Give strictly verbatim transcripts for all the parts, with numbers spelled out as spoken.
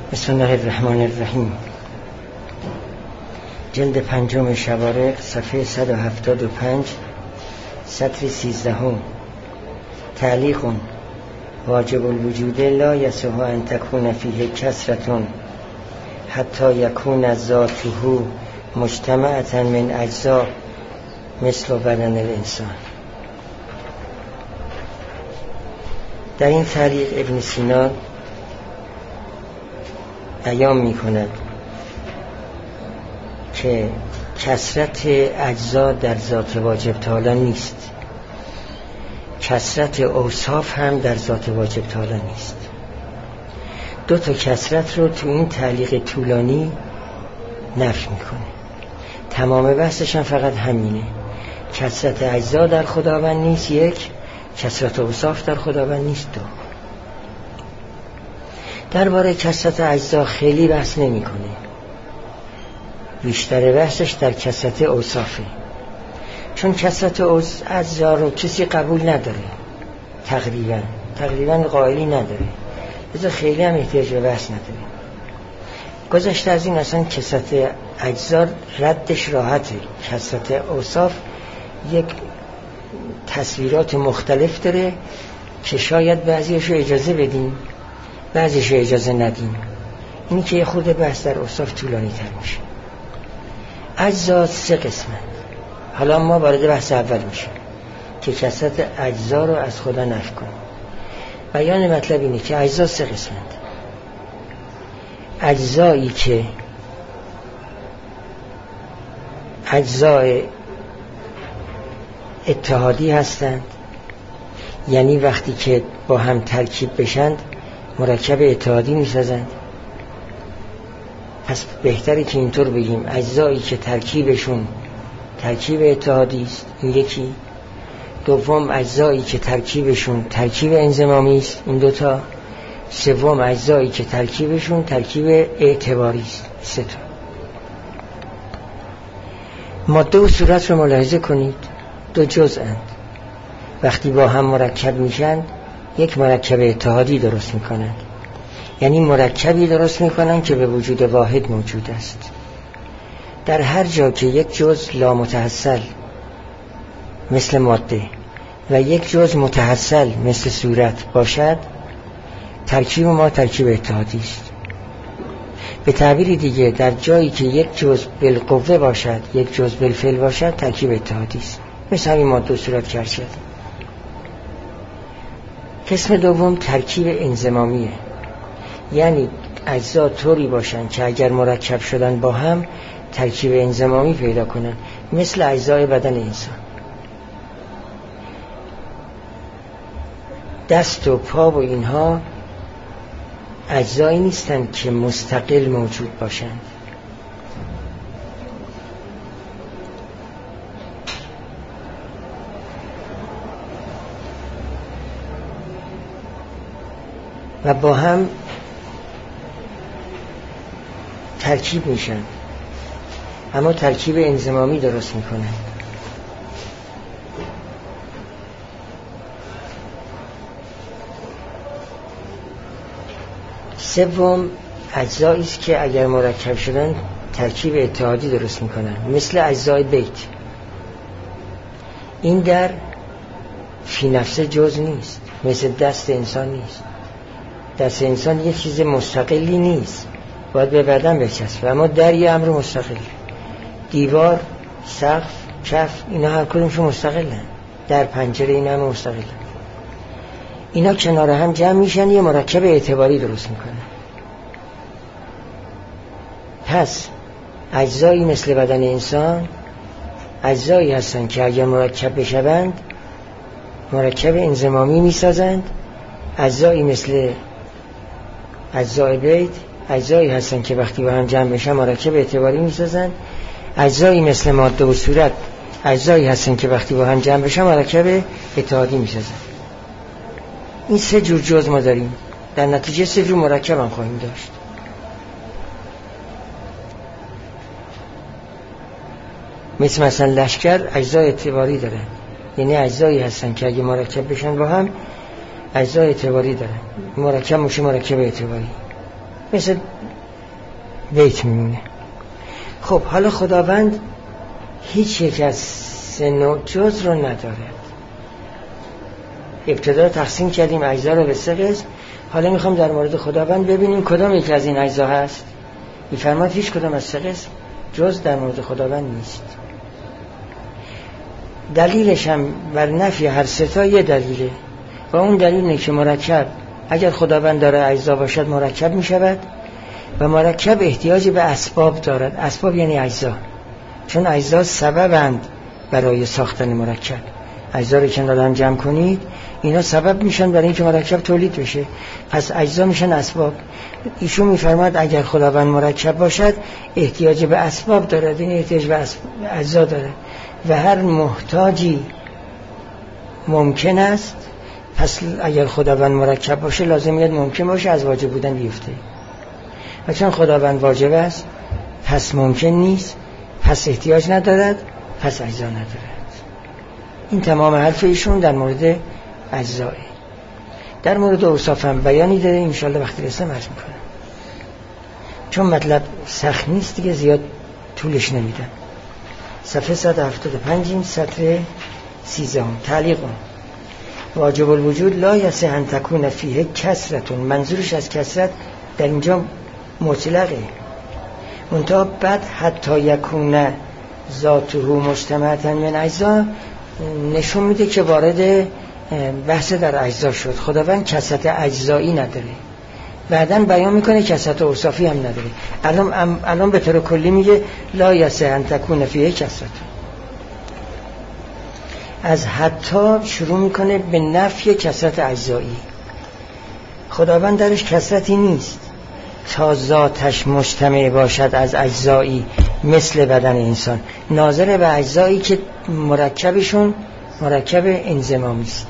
بسم الله الرحمن الرحیم. جلد پنجم شوارق، صفحه صد و هفتاد و پنج، سطر سیزدهم. تعلیق: واجب الوجود لا یصح ان تکون فیه کثرة حتی یکون ذاته مجتمعة من اجزاء مثل بدن الانسان. در این تعلیق ابن سینا بیان می کند که کثرت اجزا در ذات واجب تعالی نیست، کثرت اوصاف هم در ذات واجب تعالی نیست. دو تا کثرت رو تو این تعلیق طولانی نفی میکنه. تمام بحثش هم فقط همینه، کثرت اجزا در خداوند نیست یک، کثرت اوصاف در خداوند نیست دو. درباره کثرت اجزا خیلی بحث نمی کنه، بیشتر بحثش در کثرت اوصافه، چون کثرت اجزا رو کسی قبول نداره، تقریبا تقریبا قائلی نداره، لذا خیلی هم احتیاج به بحث نداره. گذشته از این اصلا کثرت اجزا ردش راحته. کثرت اوصاف یک تصویرات مختلف داره که شاید بعضیشو اجازه بدیم بعضیشو اجازه ندیم. اینی که خود بحث در اوصاف طولانی تر میشه. اجزا سه قسمه. حالا ما وارد بحث اول میشیم که کثرت اجزا رو از خدا نفی کنیم. بیان مطلب اینه که اجزا سه قسمند. اجزایی که اجزای اتحادی هستند، یعنی وقتی که با هم ترکیب بشند مرکب اتحادی میسازند. پس بهتره که اینطور بگیم اجزایی که ترکیبشون ترکیب اتحادی است، این یکی. دوم اجزایی که ترکیبشون ترکیب انضمامی است، این دوتا. سوم اجزایی که ترکیبشون ترکیب اعتباری است، سه تا. ماده و صورت رو ملاحظه کنید، دو جزءاند. وقتی با هم مرکب میشن یک مرکب اتحادی درست میکنند، یعنی مرکبی درست میکنند که به وجود واحد موجود است. در هر جا که یک جزء لامتحصل مثل ماده و یک جزء متحصل مثل صورت باشد، ترکیب ما ترکیب اتحادی است. به تعبیر دیگه در جایی که یک جزء بالقوه باشد یک جزء بالفعل باشد، ترکیب اتحادی است، مثل همین ماده و صورت که شد. قسم دوم ترکیب انضمامیه، یعنی اجزا طوری باشن که اگر مرکب شدن با هم ترکیب انضمامی پیدا کنن، مثل اجزای بدن انسان. دست و پا و اینها اجزایی نیستن که مستقل موجود باشن. و با هم ترکیب میشن، اما ترکیب انضمامی درست میکنن. سوم اجزایی است که اگر مرکب شدن ترکیب اتحادی درست میکنن، مثل اجزای بیت. این در فی نفسه جز نیست، مثل دست انسان نیست. دست انسان یک چیز مستقلی نیست، باید به بدن بچسبه، اما در یه امر مستقل. دیوار، سقف، کف، اینا هر کدومشون مستقلن. در پنجره اینا هم مستقلن. اینا کنار هم جمع میشن یه مرکب اعتباری درست میکنن. پس اجزایی مثل بدن انسان اجزایی هستن که اگر مرکب بشوند مرکب انضمامی میسازند. اجزایی مثل اجزای بیت اجزایی هستن که وقتی با هم جمع بشن مرکب اعتباری میسازن. اجزایی مثل ماده و صورت اجزایی هستن که وقتی با هم جمع بشن مرکب اتحادی میسازن. این سه جور جزء ما داریم، در نتیجه سه جور مرکب هم خواهیم داشت. مثل مثلا لشکر اجزای اعتباری داره، یعنی اجزایی هستن که اگه مرکب بشن با هم اجزای اعتباری داره. مرکب میشه مرکب اعتباری. مثل بیت میمونه. خب حالا خداوند هیچ یک از سه نوع جز رو ندارد. ابتدا تقسیم کردیم اجزا رو به سه قسم. حالا میخوام در مورد خداوند ببینیم کدام یک از این اجزا هست. میفرماد هیچ کدام از سه قسم جز در مورد خداوند نیست. دلیلش هم بر نفی هر سه تا یه دلیله و اون دلیل اینه که مرکب اگر خداوند داره اجزا باشد مرکب میشود و مرکب احتیاج به اسباب دارد. اسباب یعنی اجزا، چون اجزا سببند برای ساختن مرکب. اجزا رو کنار هم جمع کنید اینا سبب میشن برای اینکه مرکب تولید بشه، پس اجزا میشن اسباب. ایشون میفرماد اگر خداوند مرکب باشد احتیاج به اسباب دارد، این احتیاج به اجزا دارد و هر محتاجی ممکن است. پس اگر خداوند مرکب باشه لازم یاد ممکن باشه از واجب بودن بیفته و چون خداوند واجب است پس ممکن نیست، پس احتیاج ندارد، پس اجزا ندارد. این تمام حرف ایشون در مورد اجزاه. در مورد اوصاف هم بیانی داره، انشالله وقتی رسم عرض میکنم چون مطلب سخت نیست دیگه زیاد طولش نمیدم. صفحه صد و هفتاد و پنج سطر سیزده تعلیق. واجب الوجود لا یصح ان تکون فیه کثرت. منظورش از کثرت در اینجا مطلقه، منتها بعد حتی یکون ذاته مجتمعة من اجزا نشون میده که وارد بحث در اجزا شد. خداوند کثرت اجزایی نداره، بعداً بیان میکنه کثرت اوصافی هم نداره. الان الان به طور کلی میگه لا یصح ان تکون فیه کثرت. از حتی شروع میکنه به نفی کثرت اجزایی. خداوند درش کثرتی نیست تا ذاتش مجتمع باشد از اجزایی مثل بدن انسان، ناظر به اجزایی که مرکبشون مرکب انضمامی است.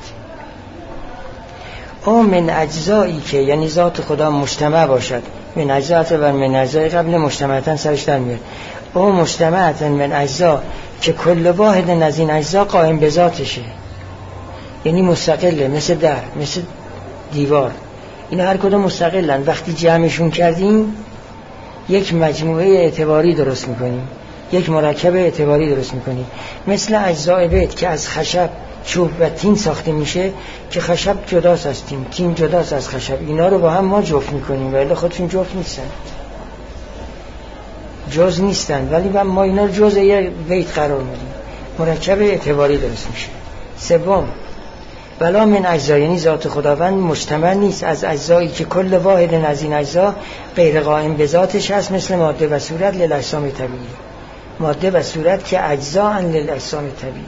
او من اجزایی که یعنی ذات خدا مجتمع باشد، من اجزات و من اجزای قبل مجتمعتن سرش در میاد. او مجتمعتن من اجزا که کل واحد از این اجزا قائم به ذاتشه، یعنی مستقله، مثل در، مثل دیوار، این هر کدوم مستقلن. وقتی جمعشون کردیم یک مجموعه اعتباری درست میکنیم، یک مرکب اعتباری درست میکنیم. مثل اجزای بیت که از خشب، چوب و تین ساخته میشه که خشب جداست از تین، تین جداست از خشب، اینا رو با هم ما جفت میکنیم ولی خودشون جفت نیستن، جز نیستن، ولی ما اینا رو جز یک بیت قرار میدیم، مرکب اعتباری درست میشه. سوم بلا من اجزا یعنی ذات خداوند مجتمع نیست از اجزایی که کل واحد از این اجزا غیر قائم به ذاتش هست، مثل ماده و صورت للاجسام طبیعی. ماده و صورت که اجزا ان للاجسام طبیعی.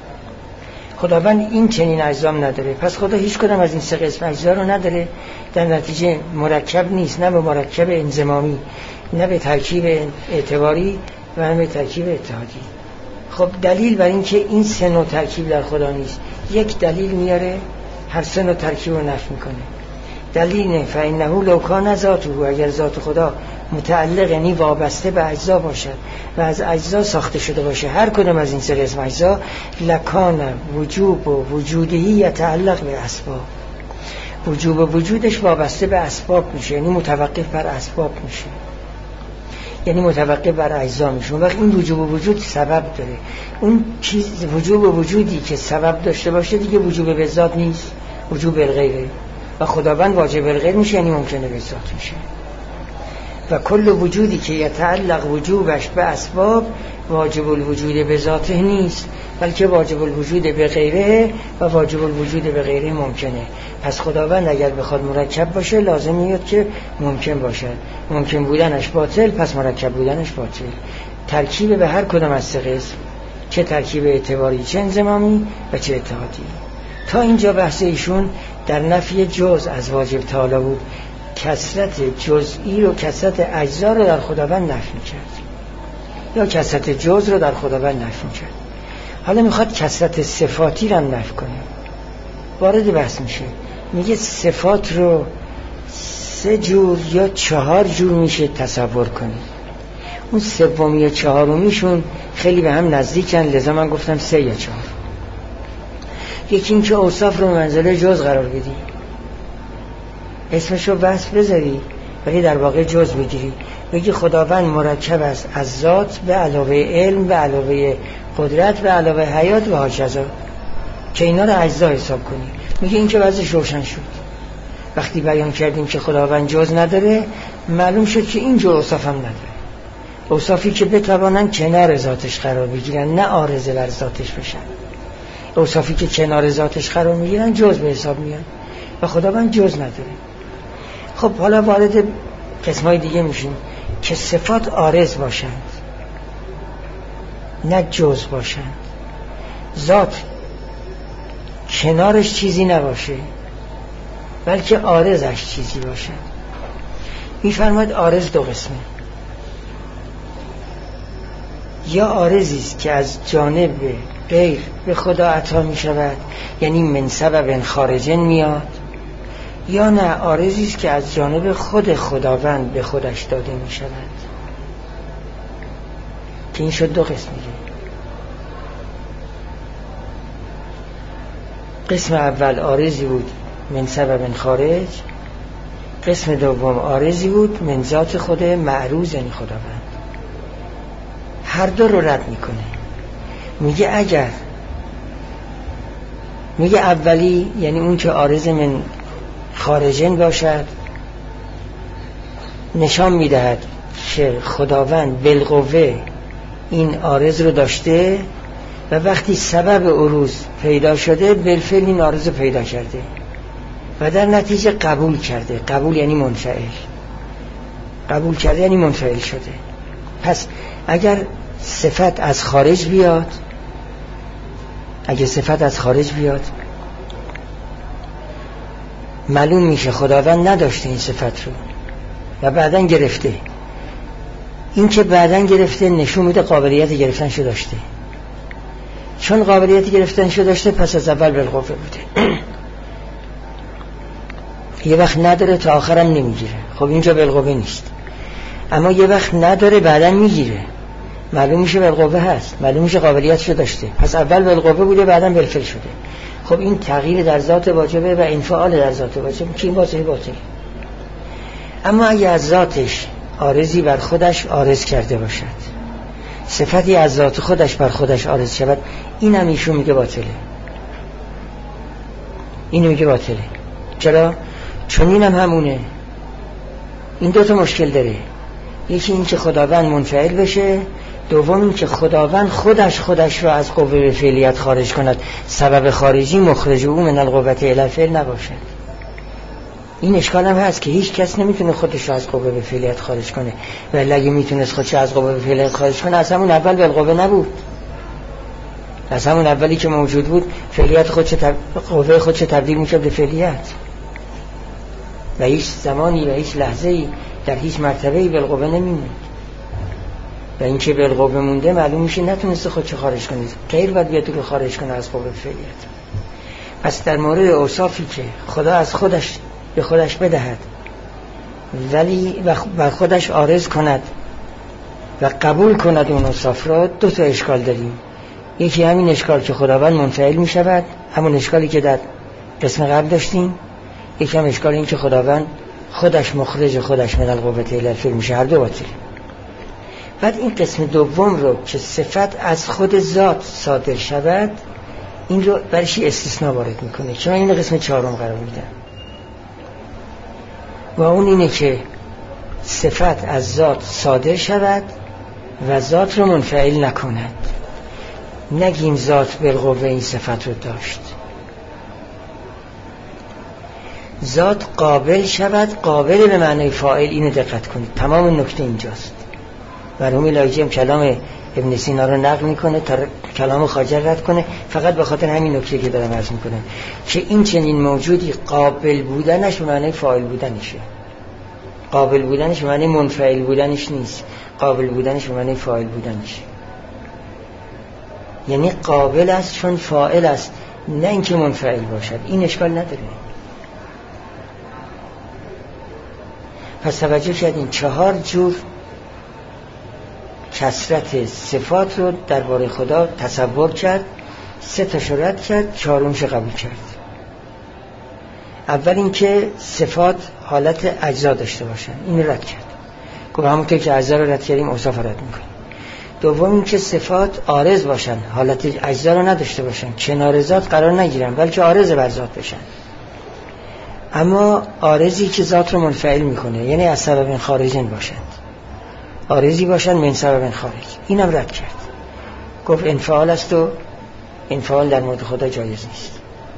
خداوند این چنین اجزام نداره، پس خدا هیچ کدام از این سه قسم اجزا رو نداره، در نتیجه مرکب نیست، نه به مرکب انضمامی، نه به ترکیب اعتباری و نه به ترکیب اتحادی. خب دلیل بر این که این سه نوع ترکیب در خدا نیست، یک دلیل میاره هر سه نوع ترکیب رو نفی میکنه. دلیل نه فإنه لو کان ذاته، اگر ذات خدا متعلق یعنی وابسته به اجزا باشد و از اجزا ساخته شده باشه، هر کدام از این سه قسم اجزا، لکان وجوب و وجودی یتعلق به اسباب. وجوب و وجودش وابسته به اسباب میشه، یعنی متوقف بر اسباب میشه، یعنی متوقف بر اجزا میشه. وقتی این وجوب و وجود سبب داره، اون چیز وجوب و وجودی که سبب داشته باشه دیگه وجوب به ذات نیست، وجوب بالغیره، و خداوند واجب بالغیر میشه یعنی ممکنه به ذات میشه. و کل وجودی که یتعلق وجوبش به اسباب واجب الوجود به ذاته نیست، بلکه واجب الوجود به غیره و واجب الوجود به غیره ممکنه. پس خداوند اگر بخواد مرکب باشه لازم میاد که ممکن باشه، ممکن بودنش باطل، پس مرکب بودنش باطل. ترکیب به هر کدام از سه قسم، چه ترکیب اعتباری، چه انضمامی و چه اتحادی. تا اینجا بحث ایشون در نفی جز از واجب تعالی بود. کثرت جزئی رو، کثرت اجزا رو در خداوند نفی کرد، یا کثرت جز رو در خداوند نفی کرد. حالا میخواد کثرت صفاتی رو هم نفی کنه. وارد بحث میشه، میگه صفات رو سه جور یا چهار جور میشه تصور کنید. اون سومی یا چهارمیشون خیلی به هم نزدیکن، لذا من گفتم سه یا چهار. یکی این که اوصاف رو منزله جز قرار بدی، اسمش رو وصف بذاری، ولی در واقع جز میگیری. بگی خداوند مرکب است از ذات به علاوه علم به علاوه قدرت به علاوه حیات و هاکذا، که اینا رو اجزا حساب کنی. میگه این که وضعش روشن شد. وقتی بیان کردیم که خداوند جز نداره، معلوم شد که این جو اوصاف هم نداره. اوصافی که بتوانن کنار ذاتش قرار بگیرن، نه عارضه بر ذاتش بشن. اوصافی که کنار ذاتش قرار میگیرن جز به حساب میان و خداوند جز نداره. خب حالا وارد قسمای دیگه میشیم که صفات عارض باشند نه جز باشند. ذات کنارش چیزی نباشه بلکه عارضش چیزی باشه. میفرماید عارض دو قسمه. یا عارضی است که از جانب غیر به خدا عطا می شود، یعنی من سبب خارجن میاد، یا نه عارضی است که از جانب خود خداوند به خودش داده می شود، که این شد دو قسم دیگه. قسم اول عارضی بود من سبب خارج، قسم دوم عارضی بود من ذات خود معروض، یعنی خداوند. هر دو رو رد میکنه. میگه اگر میگه اولی یعنی اون که عارض من خارجن باشد، نشان میدهد که خداوند بالقوه این عارض رو داشته و وقتی سبب عروض پیدا شده بالفعل این عارض رو پیدا کرده و در نتیجه قبول کرده. قبول یعنی منفعل، قبول کرده یعنی منفعل شده. پس اگر صفت از خارج بیاد اگر صفت از خارج بیاد معلوم میشه خداوند نداشته این صفت رو و بعدن گرفته. این که بعدن گرفته نشون میده قابلیت گرفتن شو داشته. چون قابلیت گرفتن شو داشته پس از اول بالقوه بوده. یه وقت نداره تا آخرم نمیگیره، خب اینجا بالقوه نیست. اما یه وقت نداره بعدن میگیره، معلوم میشه بالقوه هست، معلوم میشه قابلیتشو داشته. پس اول بالقوه بوده بعدن بالفعل شده. خب این تغییر در ذات واجبه و انفعال در ذات واجبه که این باطلی باطلی. اما اگه از ذاتش عارضی بر خودش عارض کرده باشد، صفتی از ذات خودش بر خودش عارض شود، این هم ایشون میگه باطله. اینو میگه باطله. چرا؟ چون این هم همونه. این دوتا مشکل داره. یکی این که خداوند منفعل بشه، دوم این که خداوند خودش خودش رو از قوه به فعلیت خارج کند، سبب خارجی مخرج او من القوت الی الفعل نباشد. این اشکال هم هست که هیچ کس نمیتونه خودش رو از قوه به فعلیت خارج کنه، ولی اگه میتونست خودش از قوه به فعلیت خارج کنه از همون اول بالقوه نبود. از همون اولی که موجود بود فعلیت خودش تب... قوه خودش تبدیل میشه به فعلیت و هیچ زمانی و هیچ لحظه‌ای در هیچ مرتبه‌ای بالقوه نمیمونه. و این که بالقوه مونده معلوم میشه نتونسته خودش خارج کنه، غیر باید بیاد رو خارج کنه از قوه فعلیت. پس در مورد اوصافی که خدا از خودش به خودش بدهد ولی بر خودش عارض کند و قبول کند اون اوصاف را، دو تا اشکال داریم. یکی همین اشکال که خداوند منفعل می شود، همون اشکالی که در قسم قبل داشتیم. یکی هم اشکال این که خداوند خودش مخرج خودش من القوت الی الفعل میشه. هر دو باطله. بعد این قسم دوم رو که صفت از خود ذات صادر شود، این رو برش استثناء وارد میکنه، چون این قسم چهارم قرار میدن. و اون اینه که صفت از ذات صادر شود و ذات رو منفعل نکند. نگیم ذات بالقوه این صفت رو داشت. ذات قابل شود، قابل به معنی فاعل. اینو دقت کنید، تمام نکته اینجاست. مرحوم لاجی هم کلام ابن سینا رو نقل میکنه تا کلام خواجه رد کنه، فقط به خاطر همین نکته که دارم عرض میکنم که این چنین موجودی قابل بودنش به معنی فاعل بودنشه. قابل بودنش به معنی منفعل بودنش نیست، قابل بودنش به معنی فاعل بودنش. یعنی قابل است چون فاعل است، نه اینکه منفعل باشد. این اشکال نداره. پس توجه کردین چهار جور کثرت صفات رو درباره خدا تصور کرد، سه تاشو رد کرد، چهارمش قبول کرد. اول اینکه صفات حالت اجزا داشته باشن، این رد کرد، گفت همونطور که اجزا رو رد کردیم اوصاف رد میکنیم. دوم اینکه صفات عارض باشن، حالت اجزا رو نداشته باشن، کنار ذات قرار نگیرن بلکه عارض بر ذات بشن. اما عارضی که ذات رو منفعل میکنه، یعنی از سبب خارجین باشند، عارضی باشن من سبب خارج، اینم رد کرد، گفت انفعال است و انفعال در مورد خدا جایز نیست.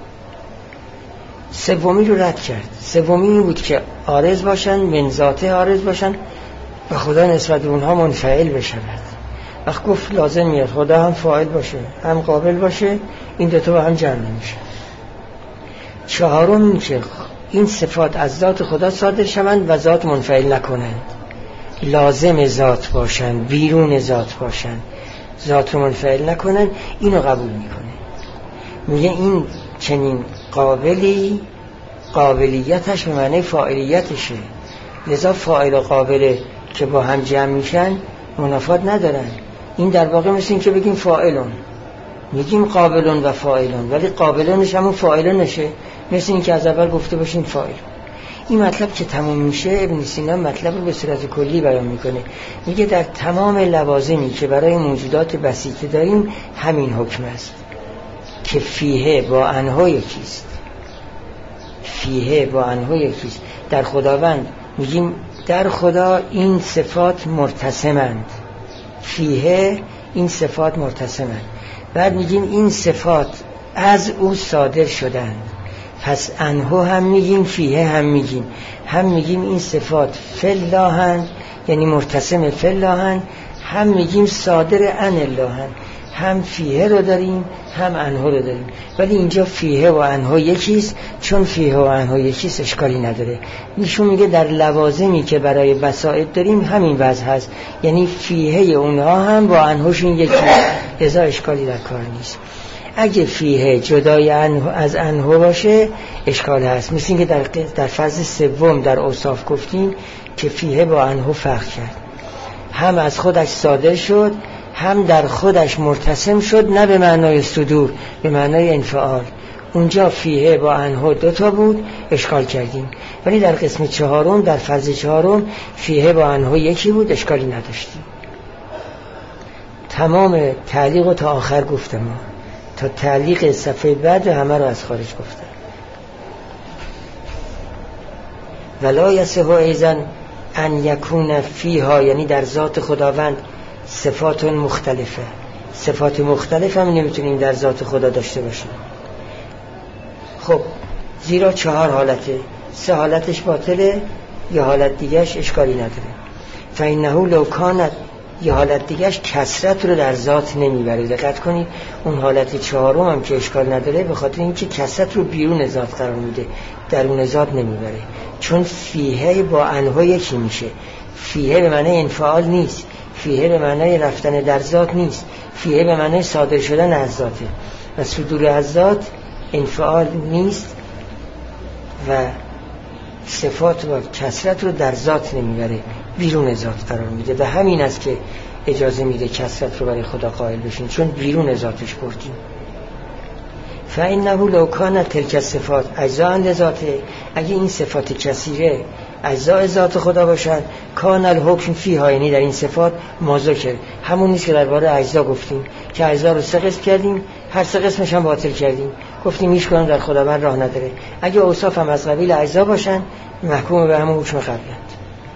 سومی رو رد کرد، سومی این بود که عارض باشن، من ذاته عارض باشن و خدا نسبت به اونها منفعل بشود. وقت گفت لازم میاد خدا هم فاعل باشه هم قابل باشه، این دوتا با هم جمع نمیشه. چهارم این که این صفات از ذات خدا صادر شوند و ذات منفعل نکنند، لازم ذات باشند، بیرون ذات باشند، ذات رو منفعل نکنند، اینو قبول میکنه. میگه این چنین قابلی قابلیتش به معنی فاعلیتشه، لذا فاعل و قابل که با هم جمع میشن منافات ندارن. این در واقع مثل این که بگیم فاعلون، میگیم قابلون و فاعلون ولی قابلونش همون فاعلونشه، مثل این که از اول گفته باشیم فاعل. این مطلب که تموم میشه ابن سینا مطلب رو به صورت کلی بیان میکنه، میگه در تمام لوازمی که برای موجودات بسیطه داریم همین حکم است که فیه با انها یکیست، فیه با انها یکیست. در خداوند میگیم در خدا این صفات مرتسمند، فیه این صفات مرتسمند، بعد میگیم این صفات از او صادر شدند، پس انها هم میگیم فیه هم میگیم، هم میگیم این صفات فلاهند یعنی مرتسم فلاهند، هم میگیم صادر ان اللهند، هم فیه رو داریم هم انها رو داریم. ولی اینجا فیه و انها یکیست، چون فیه و انها یکیست اشکالی نداره. ایشون میگه در لوازمی که برای بسائط داریم همین وضع هست، یعنی فیه اونها هم با انهاشون یکیست، لذا اشکالی در کار نیست. اگه فیه جدای انه از انه باشه اشکال هست، مثل این که در, در فاز سوم در اوصاف گفتیم که فیه با انه فرق کرد، هم از خودش صادر شد هم در خودش مرتسم شد، نه به معنای صدور، به معنای انفعال. اونجا فیه با انه دوتا بود اشکال کردیم، ولی در قسم چهارم در فاز چهارم فیه با انه یکی بود، اشکالی نداشتیم. تمام تعلیق و تا آخر گفتم، تا تعلیق صفحه بعد همه رو از خارج گفتم. ولا یصح ایضا ان یکون فیها، یعنی در ذات خداوند صفات مختلفه، صفات مختلف هم نمیتونیم در ذات خدا داشته باشیم. خب زیرا چهار حالته، سه حالتش باطله، یه حالت دیگهش اشکالی نداره. فإنه لو کانت، یه حالت دیگهش کثرت رو در ذات نمیبره. دقت کنید اون حالت چهارم هم که اشکال نداره به خاطر اینکه کثرت رو بیرون ذات قرار میده، درون ذات نمیبره، چون فیه با انها یکی میشه. فیه به معنی انفعال نیست، فیه به معنی رفتن در ذات نیست، فیه به معنی صادر شدن از ذاته و صدور از ذات انفعال نیست و صفات و کثرت رو در ذات نمیبره، بیرون ذات قرار میده. و همین است که اجازه میده کثرت رو برای خدا قائل بشین، چون بیرون ذاتش بردیم. فإنه لو کانت تلک الصفات اجزاء لذاته، اگه این صفات کثیره اجزاء ذات خدا باشن، کان الحکم فیها، یعنی در این صفات ما ذکر، همون نیست که درباره اجزا گفتیم که اجزا رو سه قسم کردیم، هر سه قسمش هم باطل کردیم، گفتیم هیچ کدوم در خداوند راه نداره. اگه اوصاف هم از قبیل اجزا باشن محکوم به همون حکم قبلند.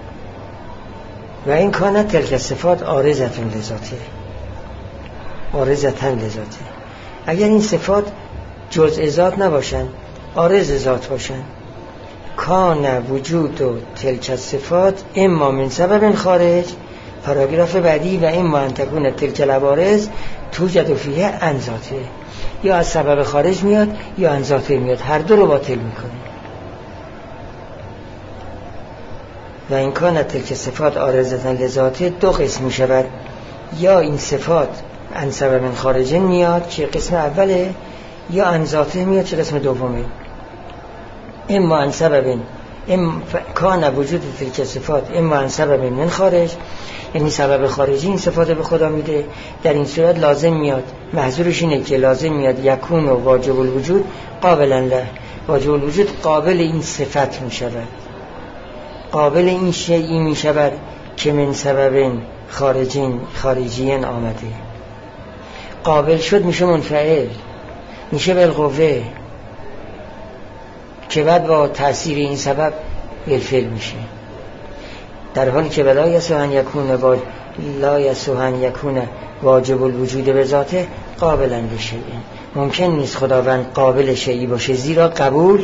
و این کانت تلک الصفات عارضتون لذاته، عارضتن لذاته. اگر این صفات جزء ذات نباشن، عارض ذات باشن، کان وجود و تلک الصفات اما من سبب خارج، پاراگراف بعدی، و اما ان تکون تلک العوارض توجد فیه عن ذاته، یا از سبب خارج میاد یا عن ذاته میاد، هر دو رو باطل میکنه. و این کان تلک صفات عارضتن لذاته دو قسم میشود، یا این صفات عن سبب خارج میاد که قسم اوله، یا عن ذاته میاد که قسم دومه. اما عن سبب ام کان وجود تلک صفات اما عن سبب من خارج، یعنی سبب خارجی این صفات به خدا میده. در این صورت لازم میاد، محظورش اینه که لازم میاد یکون و واجب الوجود قابلا له، واجب الوجود قابل این صفت میشود، قابل این شیئی میشود که من سبب خارجین خارجیین آمده. قابل شد میشه منفعل، میشه بالقوه که بعد با تأثیر این سبب بالفعل میشه، در حالی که لا یسوهن یکون واج... لا یسوهن یکون واجب الوجود به ذاته قابلا لشیء. ممکن نیست خداوند قابل شیئی باشه، زیرا قبول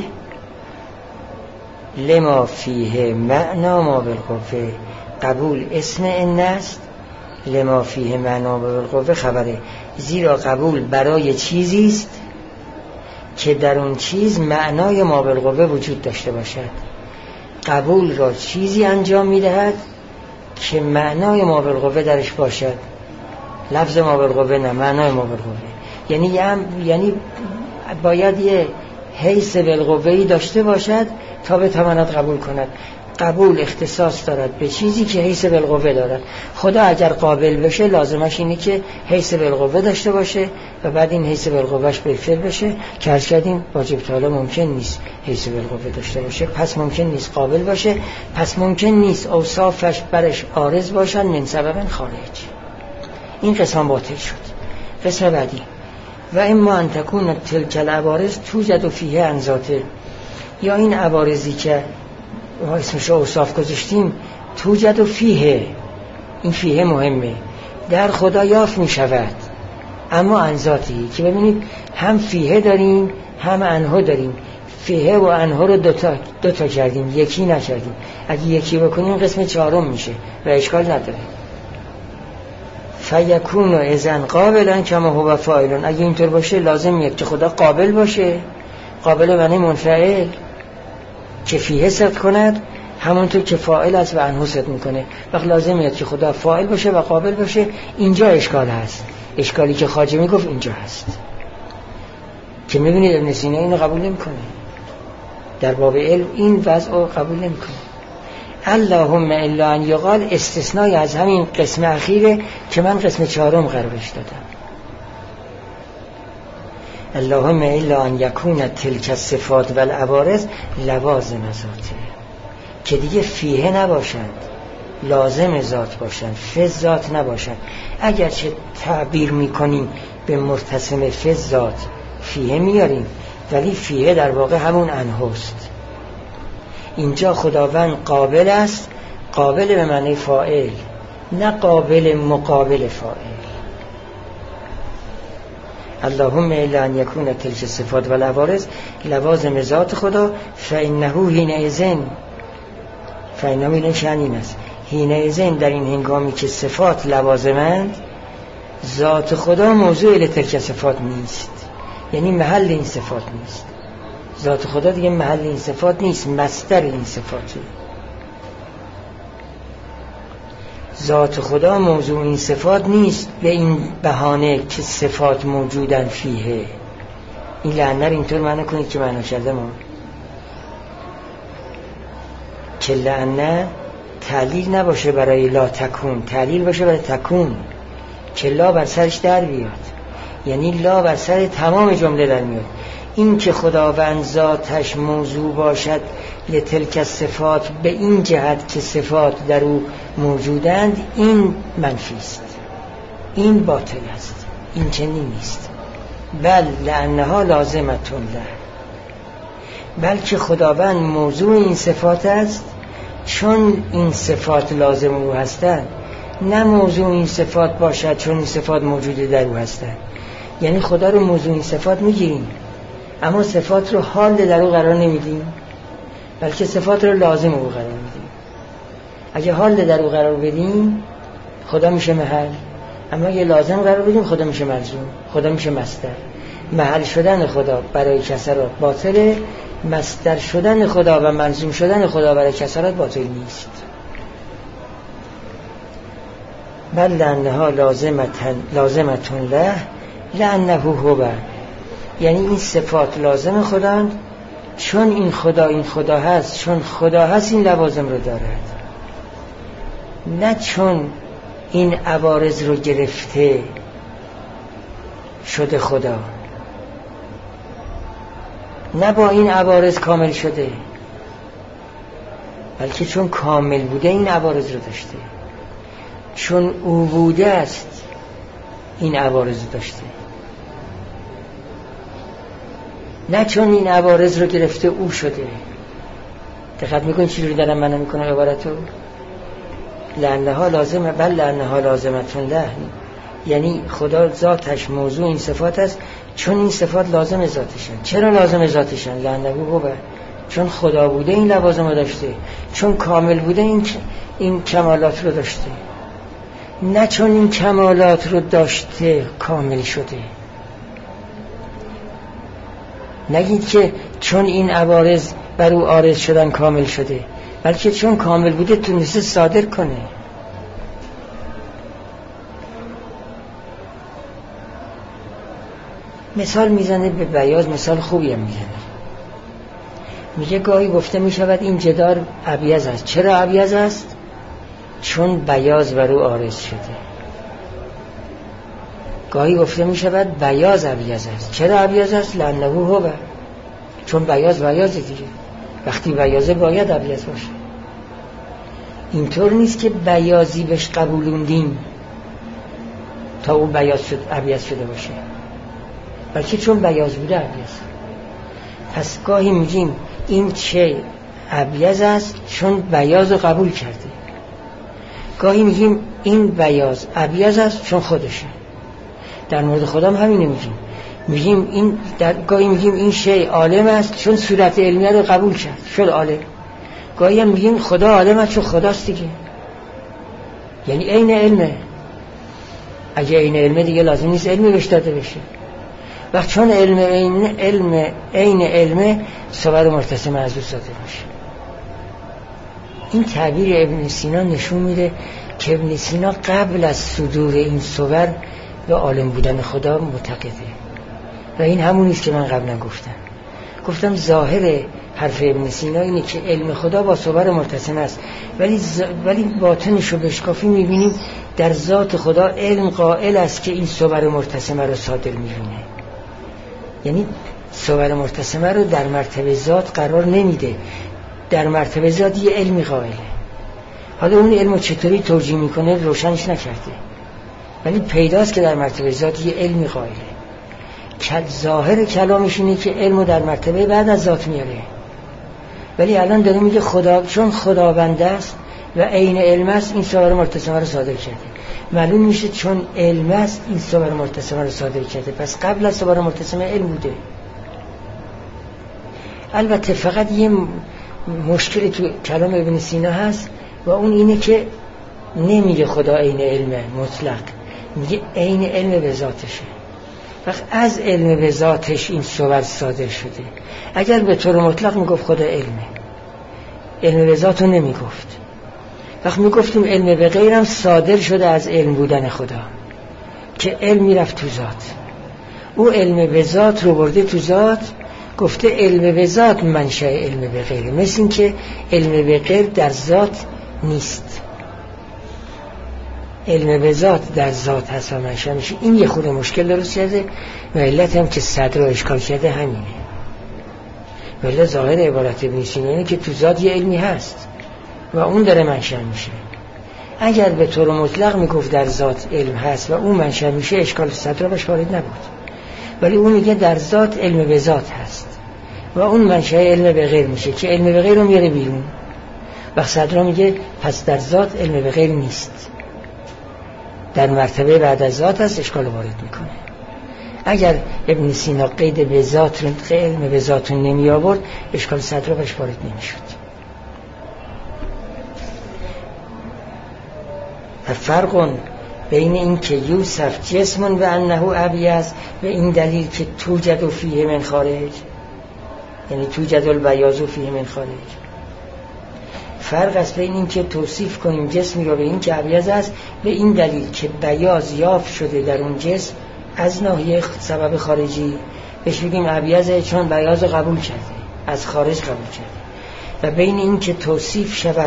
لما فیه معنا ما بالقوه، قبول اسم ان است، لما فیه معنا ما بالقوه خبره، زیرا قبول برای چیزی است که در اون چیز معنای ما بالقوه وجود داشته باشد. قبول را چیزی انجام میدهد که معنای ما بالقوه درش باشد، لفظ ما بالقوه نه، معنای ما بالقوه. یعنی یعنی باید یه حیث بالقوه‌ای داشته باشد تا بتواند قبول کند. قبول اختصاص دارد به چیزی که حیث بالقوه دارد. خدا اگر قابل بشه لازمش اینه که حیث بالقوه داشته باشه و بعد این حیث بالقوهش بالفعل بشه، که عرض کردیم واجب تعالی ممکن نیست حیث بالقوه داشته باشه، پس ممکن نیست قابل باشه، پس ممکن نیست اوصافش برش عارض باشن من سبب خارج. این قسم باطل شد. قسم بعدی و اما ان تکون تلک العوارض توجد فیه عن ذاته، یا این عوارضی که اسمش اوصاف گذاشتیم توجد و فیه، این فیه مهمه، در خدا یافت می شود، اما عن ذاتی، که ببینید هم فیه داریم هم انها داریم، فیه و انها رو دوتا دوتا کردیم، یکی نکردیم. اگه یکی بکنیم قسم چهارم میشه و اشکال نداره. فیکون اذن قابلا کما هو فاعل، اگه اینطور باشه لازم میاد که خدا قابل باشه، قابل معنی منفعل که فیه صدق کند، همونطور که فاعل است و انه صدق میکنه. وقت لازم میاد که خدا فاعل باشه و قابل باشه. اینجا اشکال هست، اشکالی که خواجه میگفت اینجا هست، که میبینید ابن سینا اینو قبول نمیکنه، در باب علم این وضع رو قبول نمیکنه. اللهم الا ان یقال استثنای از همین قسم اخیره که من قسم چهارم قرارش دادم. اللهم الا ان یکون تلک الصفات و العوارض لوازم ذاته، که دیگه فیه نباشند، لازم ذات باشند، فز ذات نباشند. اگرچه تعبیر میکنیم به مرتسم فز ذات فیه میاریم، ولی فیه در واقع همون انهاست. اینجا خداوند قابل است، قابل به معنی فاعل، نه قابل مقابل فاعل. اللهم الا ان یکون تلک الصفات و العوارض لوازم ذات خدا فانه حینئذ، فانه این شأن است، حینئذ در این هنگامی که صفات لوازمند، ذات خدا موضوع لتلک صفات نیست، یعنی محل این صفات نیست. ذات خدا دیگه محل این صفات نیست، مصدر این صفاته. ذات خدا موضوع این صفات نیست به این بهانه که صفات موجودن فیه. این لعنه اینطور معنی کنید که معنی کرده ما که لعنه تعلیل نباشه برای لا تکون، تعلیل باشه برای تکون، که لا بر سرش در بیاد، یعنی لا بر سر تمام جمله در میاد. این که خداوند ذاتش موضوع باشد لتلک صفات به این جهت که صفات در او موجودند، این منفی است، این باطل است، این چنین نیست. بل لانها لازمتون له، بلکه خداوند موضوع این صفات است چون این صفات لازم او هستند، نه موضوع این صفات باشد چون این صفات موجود در او هستند. یعنی خدا رو موضوع این صفات میگیریم، اما صفات رو حال در او قرار نمیدیم، بلکه صفات رو لازم او قرار میدیم. اگه حال در او قرار بدیم خدا میشه محل، اما اگه لازم قرار بدیم خدا میشه ملزوم، خدا میشه مصدر. محل شدن خدا برای کسرات باطله، مصدر شدن خدا و ملزوم شدن خدا برای کسرات باطل نیست. بل لانها لازمتن لازمتون له لانه هو، یعنی این صفات لازم خداند چون این خدا این خدا هست، چون خدا هست این لوازم رو دارد، نه چون این عوارض رو گرفته شده خدا، نه با این عوارض کامل شده، بلکه چون کامل بوده این عوارض رو داشته، چون او بوده است این عوارض رو داشته، نه چون این عوارض رو گرفته او شده. دقت میکنی چی رو دارم منو میکنم عبارتو؟ لعنها لازمه، بل لعنها لازمتون له، یعنی خدا ذاتش موضوع این صفات است، چون این صفات لازم ذاتشن. چرا لازم ذاتشن؟ لعنه هو، چون خدا بوده این لوازم رو داشته، چون کامل بوده این این کمالات رو داشته، نه چون این کمالات رو داشته کامل شده. نگید که چون این عوارض بر او عارض شدن کامل شده، بلکه چون کامل بوده تونسته صادر کنه. مثال میزنه به بیاض، مثال خوبی هم میزنه. میگه گاهی گفته میشود این جدار ابیض است. چرا ابیض است؟ چون بیاض بر او عارض شده. گاهی گفته میشود بیاض ابیض است. چرا ابیض است؟ لانه هو، چون بیاض بیاضه دیگه، وقتی بیاضه باید ابیض باشه. اینطور نیست که بیاضی بهش قبولوندیم تا او بیاض شد ابیض شده باشه، بلکه چون بیاض بوده ابیض. پس گاهی میگیم این چه ابیض است چون بیاض رو قبول کرده، گاهی میگیم این بیاض ابیض است چون خودشه. در مورد خودم همینه میگیم، میگیم این در گاهی میگیم این شی عالم است چون صورت علمیه رو قبول کرد شد عالم. گاهی هم میگیم خدا عالم است چون خداست دیگه، یعنی عین علمه. اگه عین علمه دیگه لازم نیست علمی بهش داده بشه. وقت چون علم عین علم عین علمه صور مرتسم از او صادر میشه. این تعبیر ابن سینا نشون میده که ابن سینا قبل از صدور این صور به عالم بودن خدا معتقده و این همونیست که من قبلا گفتم. گفتم ظاهر حرف ابن سینا اینه که علم خدا با صور مرتسم است، ولی ز... ولی باطنش رو بشکافی میبینیم در ذات خدا علم قائل است که این صور مرتسمه رو صادر میبینه. یعنی صور مرتسمه رو در مرتبه ذات قرار نمیده، در مرتبه ذات یه علمی قائله. حالا اون علمو چطوری توجیه میکنه روشنش نکرده، ولی پیداست که در مرتبه ذات یه علمی قائله. ظاهر کلامش اینه که علمو در مرتبه بعد از ذات میاره، ولی الان داره میگه خدا چون خداونده است و عین علم است این صور مرتسمه رو صادر کرده. معلوم میشه چون علم است این صور مرتسمه رو صادر کرده، پس قبل از صور مرتسمه علم بوده. البته فقط یه مشکلی تو کلام ابن سینا هست و اون اینه که نمیگه خدا عین علمه مطلق، میگه عین علم به ذاتشه. وقت از علم به ذاتش این صور صادر شده. اگر به طور مطلق میگفت خدا علمه، علم به ذاتو نمیگفت. وقت میگفتیم علم به غیرم صادر شده از علم بودن خدا که علم میرفت تو ذات. او علم به ذات رو برده تو ذات، گفته علم به ذات منشأ علم به غیره، مثل این که علم به غیر در ذات نیست، علم به ذات در ذات هست و منشأ میشه. این یه خود مشکل درست کرده و علت هم که صدر رو اشکال کرده همینه. ولی ظاهر عبارت ابن سینا اینه که تو ذات یه علمی هست و اون داره منشأ میشه. اگر به طور مطلق میگفت در ذات علم هست و اون منشأ میشه اشکال صدر باش وارد نبود، ولی اون میگه در ذات علم به ذات هست و اون منشأ علم به غیر میشه که علم به غیر رو میاره بیرون و صدر میگه پس در ذات علم به غیر نیست، در مرتبه بعد از ذات هست، اشکال وارد میکنه. اگر ابن سینا قید به ذات علم به ذات نمی آورد اشکال صدر باش وارد نمیشد. فرق بین این که یوسف جسم و انه ابیض و این دلیل که توجد فیه من خارج، یعنی توجد البیاض فیه من خارج. فرق است بین این که توصیف کنیم جسمی رو به این که ابیض است به این دلیل که بیاض یافت شده در اون جسم از ناحیه سبب خارجی، بهش بگیم ابیضه چون بیاض رو قبول کرده. از خارج قبول کرده. و بین این که توصیف شود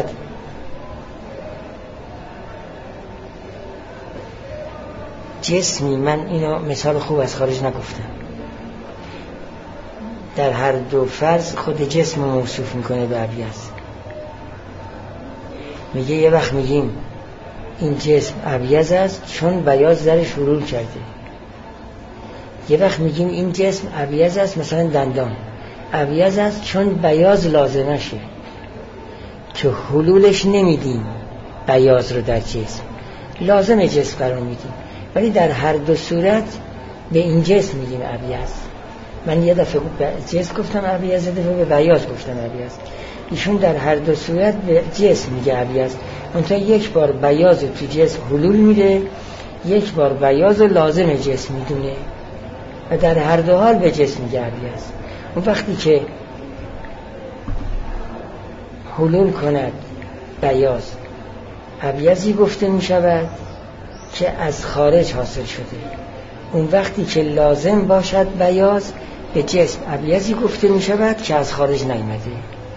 جسمی، من اینو مثال خوب از خارج نگفتم، در هر دو فرض خود جسم موصوف میکنه به ابیض. میگه یه وقت میگیم این جسم ابیض است چون بیاض درش حلول کرده، یه وقت میگیم این جسم ابیض است مثلا دندان ابیض است چون بیاض لازمشه که حلولش نمیدیم بیاض رو در جسم، لازم جسم قرار میدیم، ولی در هر دو صورت به این جسم میگیم ابیض. من یه دفعه جسم گفتم ابیض، یه دفعه به بیاض گفتم ابیض. ایشون در هر دو صورت به جسم میگه ابیض، منتها یک بار بیاض تو جسم حلول میده، یک بار بیاض لازم جسم میدونه و در هر دو حال به جسم میگه ابیض. اون وقتی که حلول کند بیاض ابیضی گفته میشود که از خارج حاصل شده، اون وقتی که لازم باشد بیاض به جسم ابیضی گفته میشود که از خارج نیامده.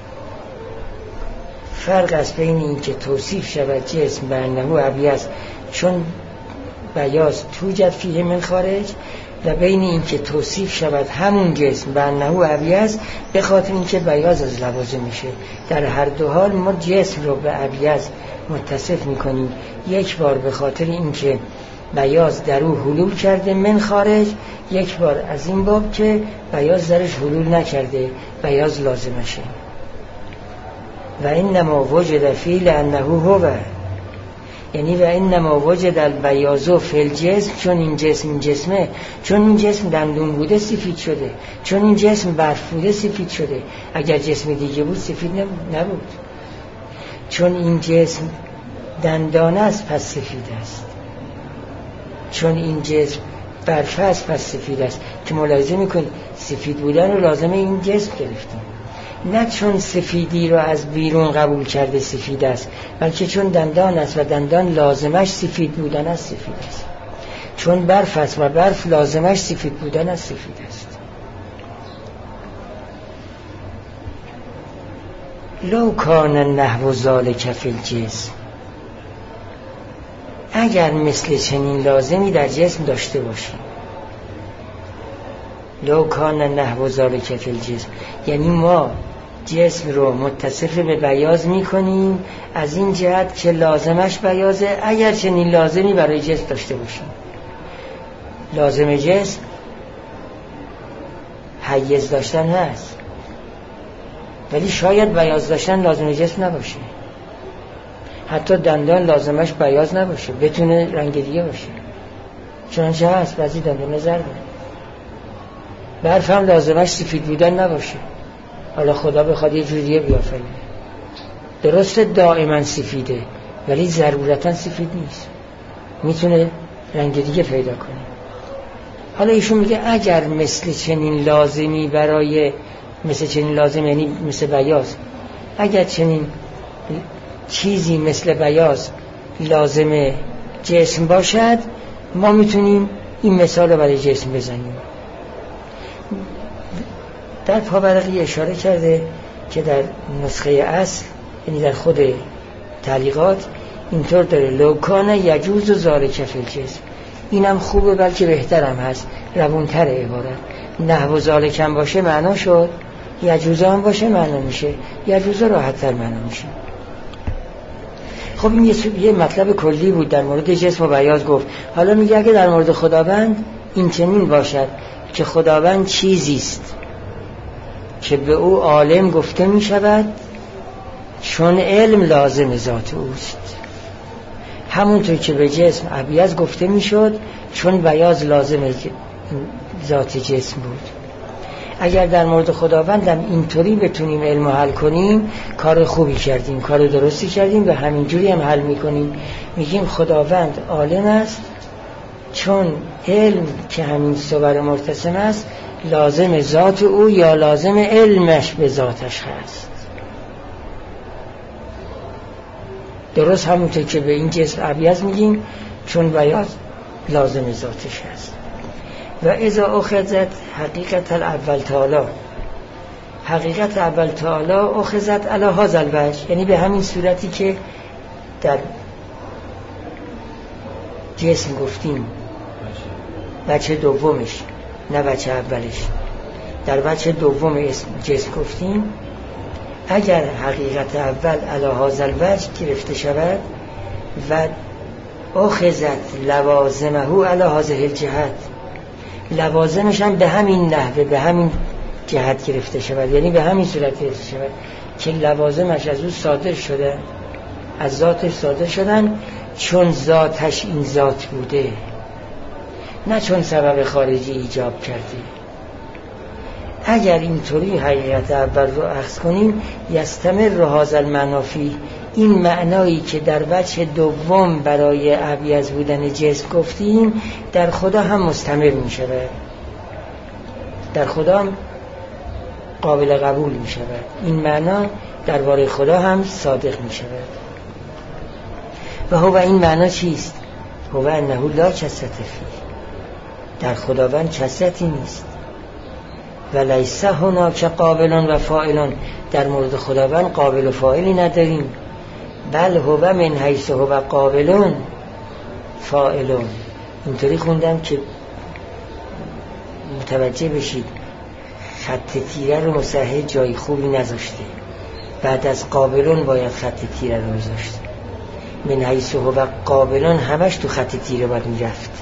فرق است بین این که توصیف شود جسم به انه ابیض چون بیاض توجد فیه من خارج، و بین این که توصیف شود همون جسم به انه ابیض به خاطر این که بیاض از لوازم میشه. در هر دو حال ما جسم رو به ابیض متصف میکنیم، یک بار به خاطر این که بیاض در او حلول کرده من خارج، یک بار از این باب که بیاض درش حلول نکرده بیاض لازمشه. و انما وجد فی لانه هو، یعنی و انما وجد البیاض فی الجسم، چون این جسم این جسمه، چون این جسم دندون بوده سفید شده، چون این جسم برف بوده سفید شده، اگر جسم دیگه بود سفید نبود. چون این جسم دندان است پس سفید است، چون این جسم برف است پس سفید است. که ملاحظه میکنید سفید بودن رو لازمه این جسم گرفتیم، نه چون سفیدی رو از بیرون قبول کرده سفید است، بلکه چون دندان است و دندان لازمش سفید بودن است سفید است، چون برف است و برف لازمش سفید بودن است سفید است. لو کان نحو ذلک فی الجسم، اگر مثل چنین لازمی در جسم داشته باشیم. لو کان نحو ذلک فی الجسم یعنی ما جسم رو متصف به بیاض میکنیم از این جهت که لازمش بیاضه، اگر چنین لازمی برای جسم داشته باشیم. لازم جسم حیز داشتن هست، ولی شاید بیاض داشتن لازم جسم نباشه. حتی دندان لازمش بیاض نباشه، بتونه رنگ دیگه باشه، چنانچه هست بعضی دندان زرده. برف هم لازمش سفید بودن نباشه، حالا خدا بخواد یه جوری دیگه بیافرینه، درسته دائما سفیده ولی ضرورتا سفید نیست، میتونه رنگ دیگه پیدا کنه. حالا ایشون میگه اگر مثل چنین لازمی برای مثل چنین لازم یعنی مثل بیاض، اگر چنین چیزی مثل بیاض لازم جسم باشد، ما میتونیم این مثال رو برای جسم بزنیم. در پاورقی اشاره کرده که در نسخه اصل یعنی در خود تعلیقات اینطور داره لو کان یجوز و ذالک فی الجسم. اینم خوبه بلکه بهترم هست، روونتر عبارت. نحو ذالک هم باشه معنا شد، یجوز هم باشه معنا میشه، یجوز راحت‌تر معنا میشه. خب این یه, یه مطلب کلی بود در مورد جسم و بیاض گفت. حالا میگه اگه در مورد خداوند این چنین باشد که خداوند چیزی است که به او عالم گفته می شود چون علم لازم ذات اوست، همونطور که به جسم ابیض گفته می شد چون بیاض لازم ذات جسم بود. اگر در مورد خداوندم اینطوری بتونیم علم حل کنیم کار خوبی کردیم، کار درستی کردیم و همینجوری هم حل میکنیم. میگیم خداوند عالم است چون علم که همین صور مرتسم است لازم ذات او یا لازم علمش به ذاتش هست. درست همونطور که به این جسم ابیض میگیم چون بیاض لازم ذاتش هست. و اذا اخذت حقیقت الاول تعالی، حقیقت اول تعالی اخذت علی هذا الوجه، یعنی به همین صورتی که در جسم گفتیم وجه دومش، نه وجه اولش، در وجه دوم اسم جسم گفتیم اگر حقیقت اول علی هذا الوجه گرفته شود و اخذت لوازمه علی هذه الجهت، لوازمش هم به همین نحوه به همین جهت گرفته شود، یعنی به همین صورت گرفته شود که لوازمش از او صادر شده، از ذاتش صادر شدن، چون ذاتش این ذات بوده، نه چون سبب خارجی ایجاب کرده. اگر اینطوری حقیقت اول رو اخذ کنیم یستمر هذا المعنی فیه، این معنایی که در وجه دوم برای ابیض بودن جسم گفتیم در خدا هم مستمر می شود، در خدا هم قابل قبول می شود، این معنا درباره خدا هم صادق می شود. و هو این معنا چیست؟ هو انه لا کثرة فیه، در خداوند کثرتی نیست. و لیس هناک قابل و فاعل، در مورد خداوند قابل و فاعلی نداریم. بل هو من حیث هو قابل فاعل. اینطوری خوندم که متوجه بشید خط تیره رو مصحح جای خوبی نذاشته، بعد از قابلون باید خط تیره رو میذاشته. من حیث هو قابلون همش تو خط تیره باید میرفت.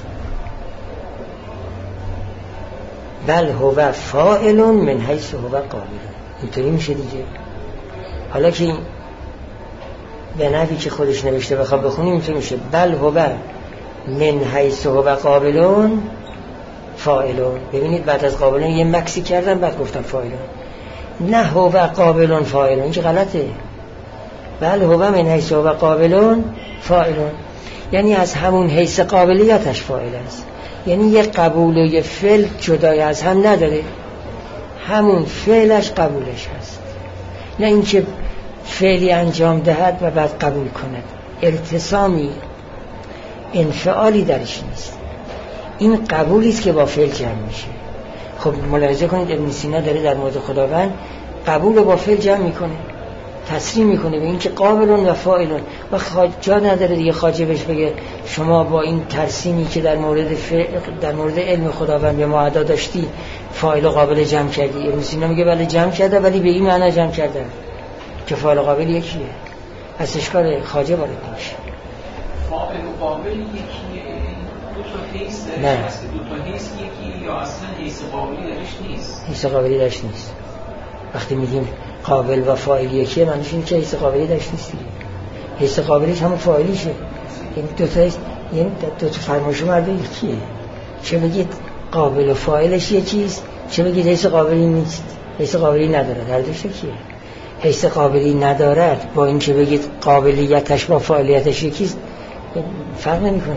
بل هو فاعل من حیث هو قابل، اینطوری میشه دیگه. حالا که به نحوی که خودش نوشته بخوام بخونیم اینطوری میشه بل هو من حیث هو قابلون فاعلون. ببینید بعد از قابلون یه مکسی کردم بعد گفتم فاعلون، نه هو قابلون فاعلون، این که غلطه. بل هو من حیث هو قابلون فاعلون، یعنی از همون حیث قابلیتش فاعل است، یعنی یه قبول و یه فعل جدای از هم نداره، همون فعلش قبولش هست، نه اینکه فعلی انجام دهد و بعد قبول کند، التزامی انفعالی درش نیست، این قبولی است که با فعل جمع میشه. خب ملاحظه کنید ابن سینا داره در مورد خداوند قبول رو با فعل جمع میکنه، تصریح میکنه به این که قابلون و فاعلون، و جا نداره دیگه خواجه بهش بگه شما با این ترسیمی که در مورد فعل در مورد علم خداوند به معدا داشتی فاعل و قابل جمع کردی. ابن سینا میگه بله جمع کرده ولی به این معنی جمع کرده که فاعل و قابل یکیه. از اشکال خواجه وارد میشه. فاعل و قابل یکیه، دو تا حیث درش نه. هست، دو تا حیث یکی یا اصلا حیث قابلی درش نیست. حیث قابلی درش نیست. وقتی میگیم قابل و فاعل یکیه معنیش اینه که حیث قابلی درش نیست. حیث قابلیش همون فاعلیشه. این دو تا حیث، یعنی دو تا فرمایش مرده یکیه. چه بگید قابل و فاعلش یکیست، چه بگید حیث قابلی نیست، حیث قابلی نداره، هر دوش یکیه. حیث قابلی ندارد با اینکه بگید قابلیتش با فاعلیتش یکیست فرق نمی‌کنه.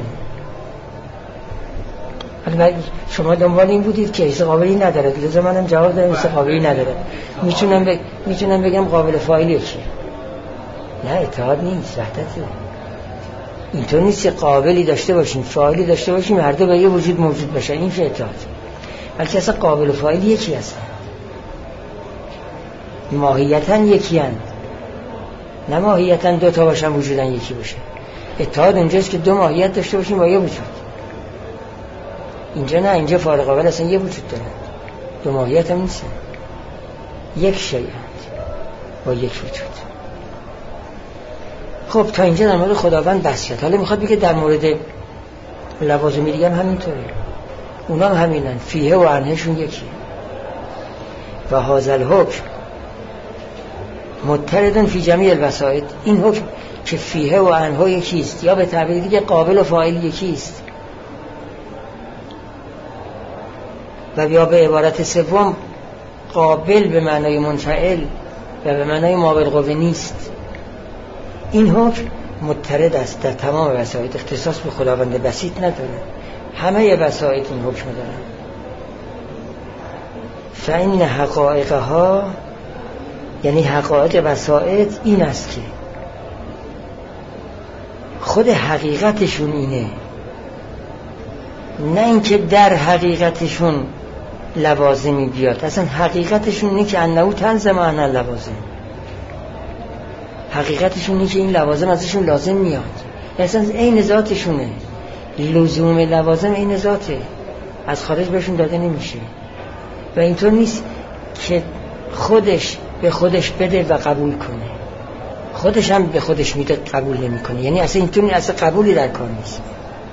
حالا شما دنبال این بودید که حیث قابلی نداره، لذا منم جواب دادم حیث قابلی نداره. میتونم بگ... میتونم بگم قابل فاعل یکیه. نه اتحاد نیست، وحدته. اینطور نیست که قابلی داشته باشیم فاعلی داشته باشیم هر دو به یه وجود موجود باشه، این چه اتحاد؟ بلکه اصلا قابل و فاعل یکی هستن، ماهیتاً یکی هستن، نه ماهیتاً دو تا باشن وجوداً یکی باشه. اتحاد اونجاست که دو ماهیت داشته باشیم با یه وجود. اینجا نه، اینجا فاعل قابل اصلا یه وجود داره، دو ماهیت هم نیستن، یک شیء با یک وجود. خب تا اینجا در مورد خداوند بحث شد. حالا میخواد بگه در مورد لوازم دیگه هم همینطوره، اونا هم همینن، فیه و عنهشون یکیه. و هذا الحکم مضطردن فی جمیع الوسائط، این حکم که فیه و عنه یکیست، یا به تعبیر دیگه قابل و فاعل یکیست، و یا به عبارت سوم قابل به معنای منفعل و به معنای مابل قوه نیست. این حکم مضطرد است در تمام وسائط، اختصاص به خداوند بسیط نداره، همه وسائط این حکم دارن. فإن حقائقها، یعنی حقایق وسائط این است که خود حقیقتشون اینه، نه اینکه در حقیقتشون لوازمی بیاد. اصلا حقیقتشون اینه که انه تلزم عنها لوازم، حقیقتشون اینه که این لوازم ازشون لازم میاد، اصلا این ذاتشونه. لزوم لوازم این ذاته، از خارج بهشون داده نمیشه. و اینطور نیست که خودش به خودش بده و قبول کنه، خودش هم به خودش میده قبول نمیکنه. یعنی اصلا اینطور نیست، اصلا قبولی در کار نیست.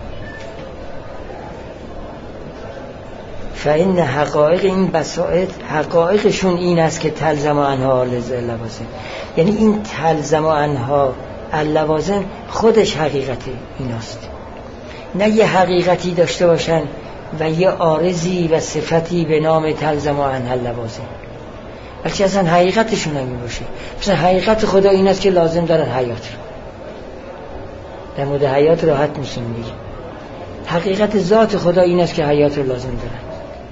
فإن حقایق این بساطت، حقایقشون این است که تلزم عنها لوازم، یعنی این تلزم عنها اللوازم خودش حقیقت ایناست، نه یه حقیقتی داشته باشن و یه عارضی و صفتی به نام تلزم عنها لوازم، بلکه اصلا حقیقتشون نمی باشه. مثلا حقیقت خدا این است که لازم دارن حیات رو، در مورد حیات راحت میشیم بگیم. حقیقت ذات خدا این است که حیات رو لازم دارن،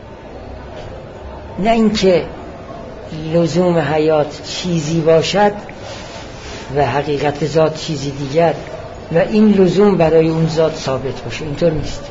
نه اینکه لزوم حیات چیزی باشد و حقیقت ذات چیزی دیگر و این لزوم برای اون ذات ثابت باشه. اینطور نیست.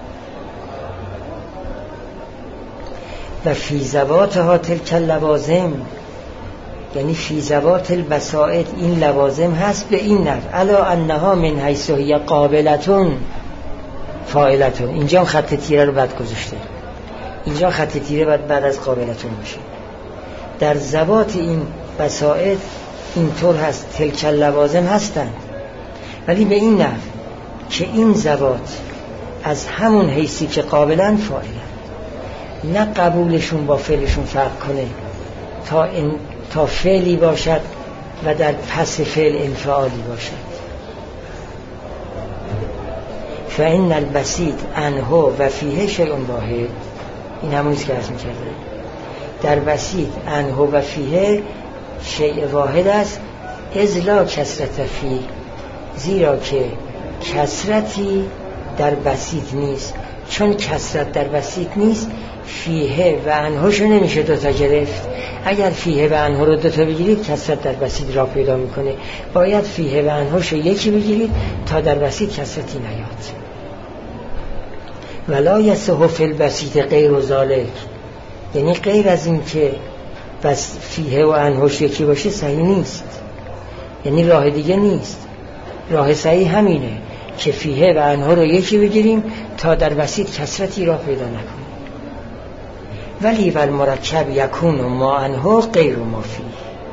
و فی ذواتها تلک اللوازم، یعنی فی ذوات البسائط این لوازم هست به این نحو الا انها من حیث هی قابلتون فاعلتون. اینجا خط تیره رو بعد گذاشته، اینجا خط تیره بعد بعد از قابلتون باشه. در ذوات این بسائط اینطور هست، تلک اللوازم هستند، ولی به این نحو که این ذوات از همون حیثی که قابلن فاعلن، نه قبولشون با فعلشون فرق کنه تا, ان... تا فعلی باشد و در پس فعل انفعالی باشد. فإن البسيط عنه و فیه شیء واحد، این همونیست که عرض می‌کرده، در بسیط عنه و فیه شیء واحد است. اذ لا کثرت فیه، زیرا که کثرتی در بسیط نیست. چون کثرت در بسیط نیست، فیه و عنه شو نمیشه دوتا گرفت. اگر فیه و عنه رو دوتا بگیرید کثرت در بسیط را پیدا میکنه. باید فیه و عنه شو یکی بگیرید تا در بسیط کثرتی نیاد. ولا یصح فی البسیط غیر ذلک، یعنی غیر از این که بس فیه و عنه یکی باشه صحیح نیست، یعنی راه دیگه نیست. راه صحیح همینه که فیه و عنه رو یکی بگیریم تا در بسیط کثرتی را پیدا نکنیم. ولی ول مرکب یکون ما عنه غیر ما فیه،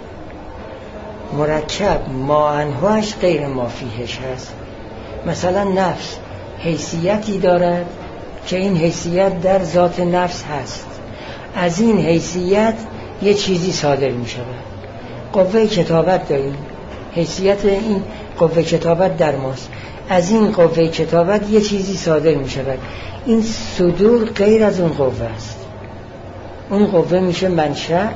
مرکب ما عنهش غیر ما فیهش هست. مثلا نفس حیثیتی دارد که این حیثیت در ذات نفس هست، از این حیثیت یه چیزی صادر می شود. قوه کتابت داریم، حیثیت این قوه کتابت در ماست، از این قوه کتابت یه چیزی صادر می شود. این صدور غیر از اون قوه است. اون قوه میشه منشأ،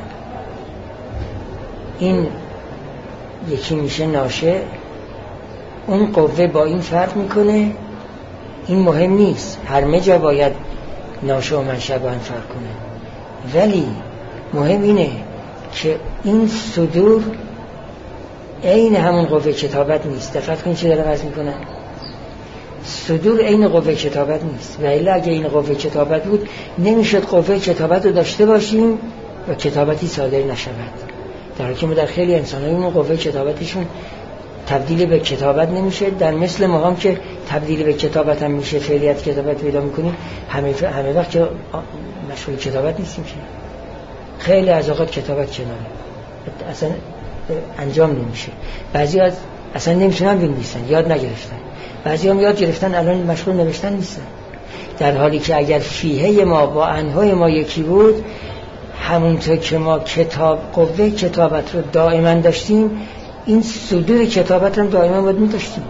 این یکی میشه ناشئ. اون قوه با این فرق میکنه. این مهم نیست، هر جا باید ناشئ و منشأ با هم فرق کنه، ولی مهم اینه که این صدور عین همون قوه کتابت نیست. دقت کنید چه دارم عرض میکنم. صدور عین قوه کتابت نیست، و الا اگه این قوه کتابت بود نمیشد قوه کتابت رو داشته باشیم و کتابتی صادر نشود، در حالی که ما در خیلی انسان‌های اون قوه کتابتشون تبدیل به کتابت نمیشه. در مثل ما هم که تبدیل به کتابت هم میشه، فعلیت کتابت پیدا میکنیم، همه همه وقت که مشغول کتابت نیستیم که خیلی از اوقات کتابت کناره اصلا انجام نمیشه. بعضی از اصلا نمیتونن بنویسن، یاد نگرفتن. بعضی هم یاد گرفتن الان مشغول نوشتن نیستن، در حالی که اگر فیه ما با انهای ما یکی بود، همونطور که ما کتاب قوه کتابت رو دائما داشتیم، این صدور کتابت هم دائما باید می‌داشتیم،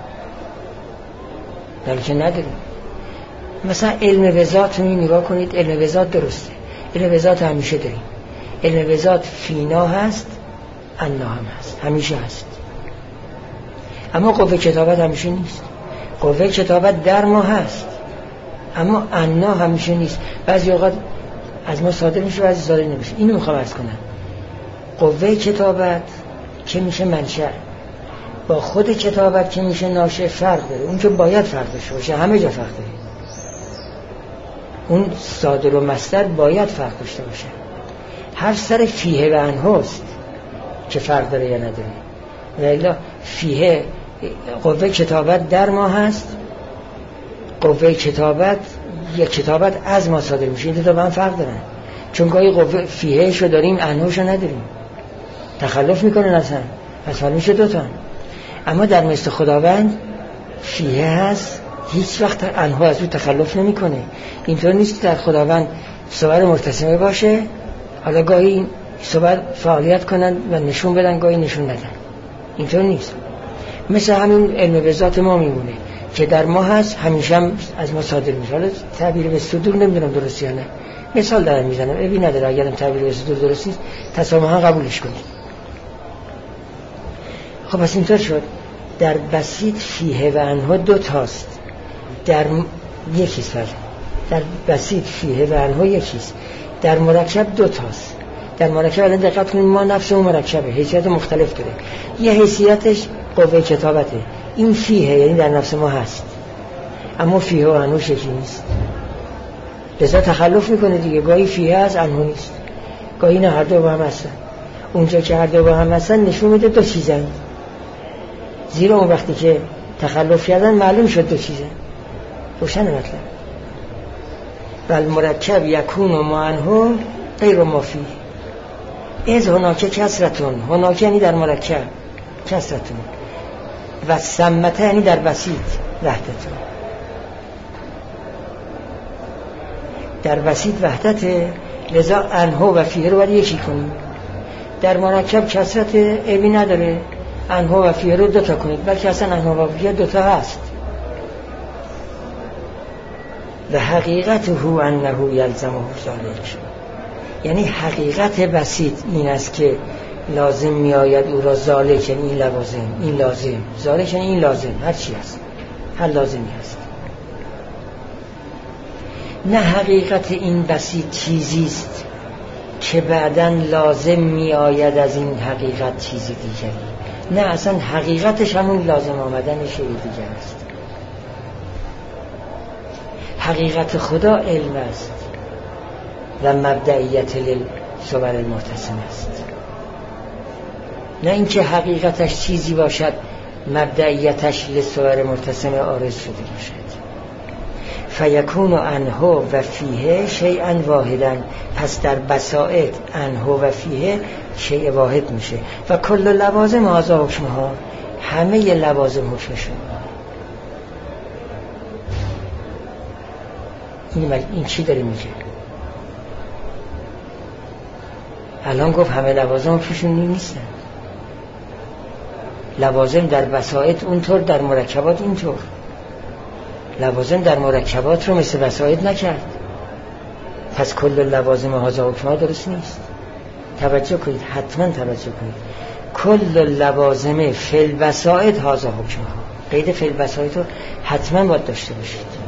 در حالی که نداریم. مثلا علم وزات رو نگاه کنید، علم وزات درسته، علم وزات همیشه داریم. علم وزات فینا هست، انا هم هست، همیشه هست. اما قوه کتابت همیشه نیست. قوه کتابت در ما هست، اما انا همیشه نیست. بعضی اوقات از ما صادر میشه، بعضی صادر نمیشه. اینو میخوام عرض کنم. قوه کتابت که میشه منشأ با خود کتابت که میشه ناشئ فرق داره. اون که باید فرق داشته باشه، همه جا فرق داره. اون صادر و مصدر باید فرق داشته باشه. هر سر فیه و انهاست که فرق داره یا نداره. ولی فیه قوه کتابت در ما هست، قوه کتابت یا کتابت از ما صادر میشه. این دو تا با هم فرق دارن، چون گاهی قوه فیهشو داریم انهاشو نداریم، تخلف میکنه اصلا، پس حال میشه دوتا. اما در مثل خداوند فیه هست، هیچ وقت انها از او تخلف نمیکنه. اینطور نیست که در خداوند صور مرتسمه باشه، حالا گاهی صور فعالیت کنن و نشون بدن، گاهی نشون ندن. اینطور نیست. مثل همین علم به ذات ما میمونه که در ما هست، همیشه هم از ما صادر میشه. حالا تعبیر به صدور نمیدونم درست یا نه، مثال دارم میزنم، ابی نداره. اگرم تعبیر به صدور درست نیست تسامحا قبولش کنید. خب پس اینطور شد در بسیط فیه و انها دو تاست، در یکیست فرد. در بسیط فیه و انها یکیست، در مرکب دو تاست. در مرکب الان دقت کنید، ما نفسمون مرکبه، حیثیت مختلف داره. یه حیثیتش قوه کتابته، این فیه یعنی در نفس ما هست، اما فیه و انها یکی نیست. لذا تخلف میکنه دیگه، گاهی فیه هست انها نیست، گاهی نه هر دو با هم هستن. اونجا که هر دو با هم هستن نشون میده دو چیزن، زیرا اون وقتی که تخلف کردن معلوم شد دو چیزن. روشنه مطلب. بل مرکب یکون و معنه غیر ما فیه از هناکه کسرتون. هناکه یعنی در مرکب کسرتون، و سمته یعنی در بسیط وحدتون. در بسیط وحدته، لذا انها و فیه رو باید یکی کنیم. در مرکب کسرت عیبی نداره، انها و فیه رو دوتا کنید، بلکه اصلا انها و فیه دوتا هست. و حقیقته انه یلزمه ذلک، یعنی حقیقت بسیط این است که لازم می آید او را ذالک، یعنی این لوازم، این لازم، ذالک یعنی این لازم، هر چی هست، هر لازمی هست. نه حقیقت این بسیط چیزیست که بعداً لازم می آید از این حقیقت چیزی دیگری. نه، اصلا حقیقتش همون لازم آمدن شیء دیگر است. حقیقت خدا علم است و مبدئیت للصور المرتسم است. نه اینکه حقیقتش چیزی باشد مبدئیتش للصور مرتسم عارض شده باشد. فیکون انها و فیه شیئا واحدا، پس در بسائط انها و فیه شیء واحد میشه. و کل لوازم هذا حکمها، همه لوازم حکمشون. این, این چی داره میگه؟ الان گفت همه لوازم حکمشون نیستن. لوازم در بسائط اونطور، در مرکبات اینطور. لوازم در مرکبات رو مثل بسائط نکرد، پس کل لوازم هذا حکمها درست نیست. توجه کنید، حتما توجه کنید. کل لوازم فی البسائط هذا حکمها، قید فی البسائط رو حتما باید داشته باشید.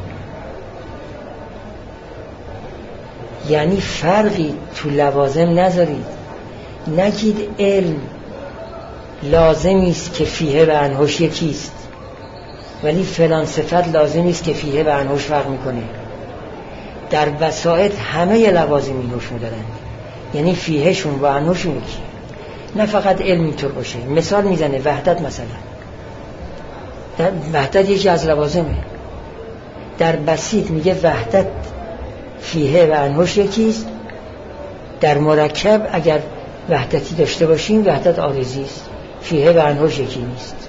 یعنی فرقی تو لوازم نذارید. نگید علم لازمی است که فیه و انهاش یکیست، ولی فلان صفت لازمی است که فیه و انهاش فرق میکنه. در بسائط همه لوازم این حکم دارن، یعنی فیهشون و انهاشون یکی. نه فقط علم اینطور باشه. مثال میزنه وحدت، مثلا در وحدت یکی از لوازمه. در بسیط میگه وحدت فیه و انهاش یکیست. در مرکب اگر وحدتی داشته باشیم وحدت عارضی است، فیه و انهاش یکی نیست.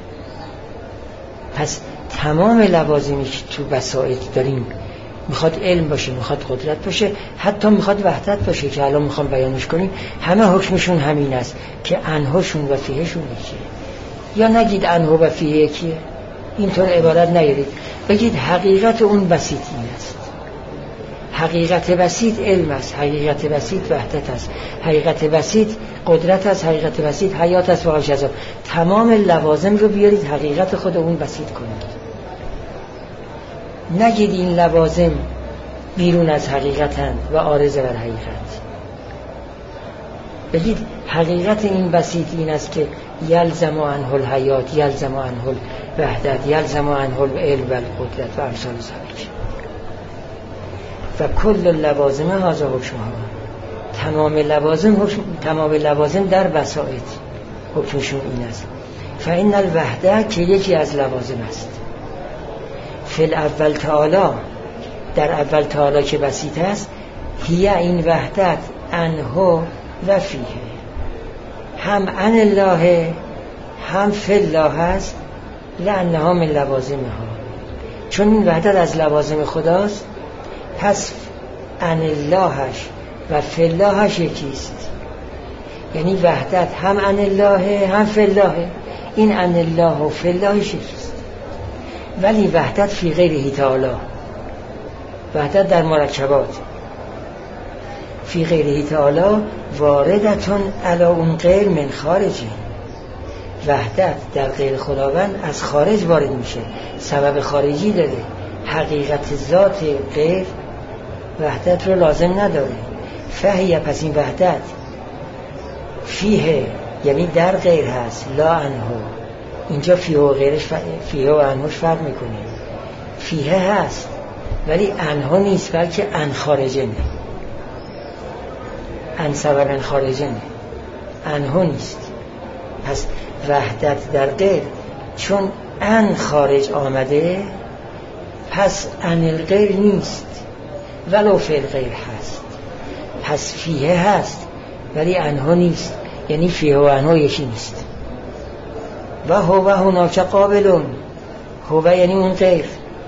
پس تمام لوازمی که تو بسائط داریم، میخواد علم باشه، میخواد قدرت باشه، حتی میخواد وحدت باشه که الان میخوام بیانش کنیم، همه حکمشون همین است که انهاشون و فیهشون یکیه. یا نگید انها و فیه یکیه، اینطور عبارت نیارید، بگید حقیقت اون بسیط این است. حقیقت بسیط علم است، حقیقت بسیط وحدت است، حقیقت بسیط قدرت است، حقیقت بسیط حیات است و غیره. تمام لوازم رو بیارید حقیقت خود اون بسیط کنید. نگید این لوازم بیرون از حقیقتند و عارض بر حقیقت. بگید حقیقت این بسیط این است که یلزم عنه الحیات، یلزم عنه الوحدت، یلزم عنه العلم و القدرت و امثال ذلک. و کل لوازم هذا حکمها، تمام لوازم حکم، تمام لوازم در بساطت حکمشون این است. فإن الوحده که یکی از لوازم است، فی الاول تعالی در اول تعالی که بسیط است، هی این وحدت انه و فیه، هم ان الله هم فی الله هست، لانها من لوازمها، چون این وحدت از لوازم خداست پس ان اللهش و فی اللهش یکیست. یعنی وحدت هم ان الله هم فی الله، این ان الله و فی اللهش یکیست. ولی وحدت فی غیره تعالی، وحدت در مرکبات، فی غیره تعالی واردتون علی اون غیر من خارجی، وحدت در غیر خداوند از خارج وارد میشه، سبب خارجی داره. حقیقت ذات غیر وحدت رو لازم نداره. فهیه، پس این وحدت فیه یعنی در غیر هست، لا انه. اینجا فیه و غیرش ف... فیه و انهش فرق میکنه. فیه هست ولی انه نیست، بلکه ان خارجه نه، ان سببن خارجه نه، انه نیست. پس وحدت در غیر چون ان خارج آمده پس ان الغیر نیست، ولو فی الغیر هست. پس فیه هست ولی انه نیست، یعنی فیه و انه یکی نیست. و هو هناک قابلون، هو یعنی اون غیر،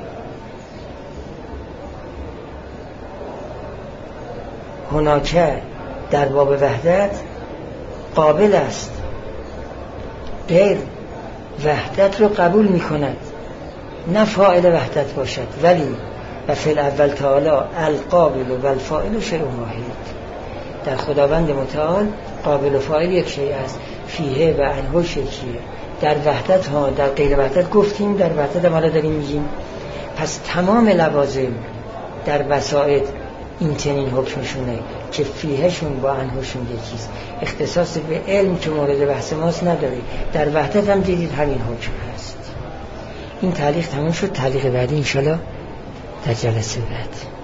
هناک در باب وحدت قابل است، غیر وحدت رو قبول می کند، نه فاعل وحدت باشد. ولی و فی الاول تعالی القابل و الفاعل شیء واحد، در خداوند متعال قابل و فاعل یک شیء است، فیه و انه یکیه. در وحدت ها در غیر وحدت گفتیم، در وحدت هم حالا داریم میگیم. پس تمام لوازم در بساطت این چنین حکمشونه که فیهشون با انهشون یکیست، اختصاص به علم که مورد بحث ماست نداره. در وحدت هم دیدید همین حکم هست. این تعلیق تمام شد. تعلیق بعدی انشالله در جلسه بعد.